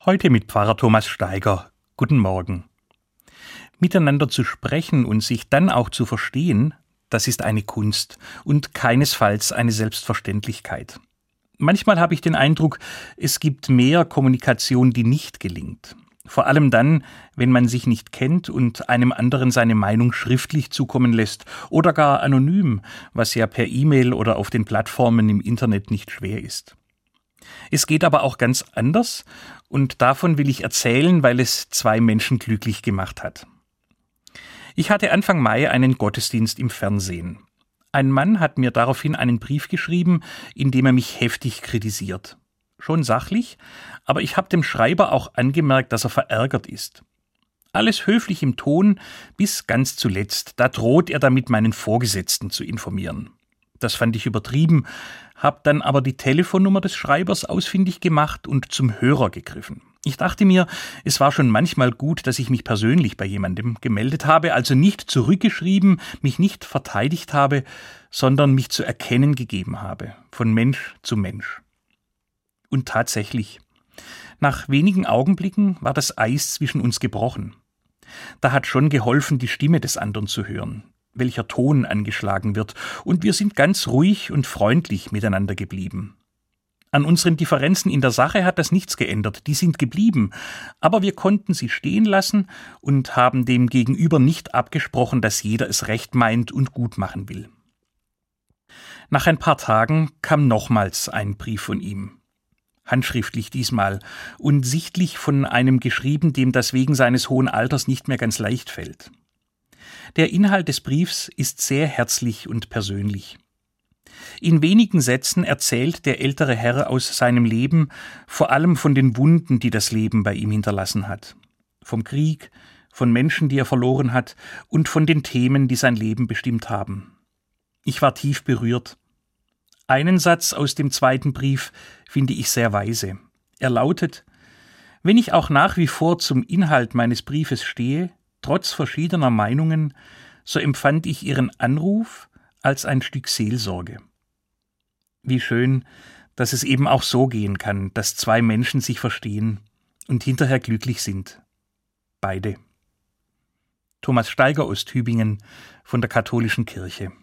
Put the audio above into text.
Heute mit Pfarrer Thomas Steiger. Guten Morgen. Miteinander zu sprechen und sich dann auch zu verstehen, das ist eine Kunst und keinesfalls eine Selbstverständlichkeit. Manchmal habe ich den Eindruck, es gibt mehr Kommunikation, die nicht gelingt. Vor allem dann, wenn man sich nicht kennt und einem anderen seine Meinung schriftlich zukommen lässt oder gar anonym, was ja per E-Mail oder auf den Plattformen im Internet nicht schwer ist. Es geht aber auch ganz anders und davon will ich erzählen, weil es zwei Menschen glücklich gemacht hat. Ich hatte Anfang Mai einen Gottesdienst im Fernsehen. Ein Mann hat mir daraufhin einen Brief geschrieben, in dem er mich heftig kritisiert. Schon sachlich, aber ich habe dem Schreiber auch angemerkt, dass er verärgert ist. Alles höflich im Ton, bis ganz zuletzt, da droht er damit, meinen Vorgesetzten zu informieren. Das fand ich übertrieben, habe dann aber die Telefonnummer des Schreibers ausfindig gemacht und zum Hörer gegriffen. Ich dachte mir, es war schon manchmal gut, dass ich mich persönlich bei jemandem gemeldet habe, also nicht zurückgeschrieben, mich nicht verteidigt habe, sondern mich zu erkennen gegeben habe, von Mensch zu Mensch. Und tatsächlich, nach wenigen Augenblicken war das Eis zwischen uns gebrochen. Da hat schon geholfen, die Stimme des anderen zu hören, welcher Ton angeschlagen wird, und wir sind ganz ruhig und freundlich miteinander geblieben. An unseren Differenzen in der Sache hat das nichts geändert, die sind geblieben, aber wir konnten sie stehen lassen und haben dem Gegenüber nicht abgesprochen, dass jeder es recht meint und gut machen will. Nach ein paar Tagen kam nochmals ein Brief von ihm. Handschriftlich diesmal und sichtlich von einem geschrieben, dem das wegen seines hohen Alters nicht mehr ganz leicht fällt. Der Inhalt des Briefs ist sehr herzlich und persönlich. In wenigen Sätzen erzählt der ältere Herr aus seinem Leben, vor allem von den Wunden, die das Leben bei ihm hinterlassen hat. Vom Krieg, von Menschen, die er verloren hat und von den Themen, die sein Leben bestimmt haben. Ich war tief berührt. Einen Satz aus dem zweiten Brief finde ich sehr weise. Er lautet: Wenn ich auch nach wie vor zum Inhalt meines Briefes stehe, trotz verschiedener Meinungen, so empfand ich Ihren Anruf als ein Stück Seelsorge. Wie schön, dass es eben auch so gehen kann, dass zwei Menschen sich verstehen und hinterher glücklich sind. Beide. Thomas Steiger, Osttübingen von der Katholischen Kirche.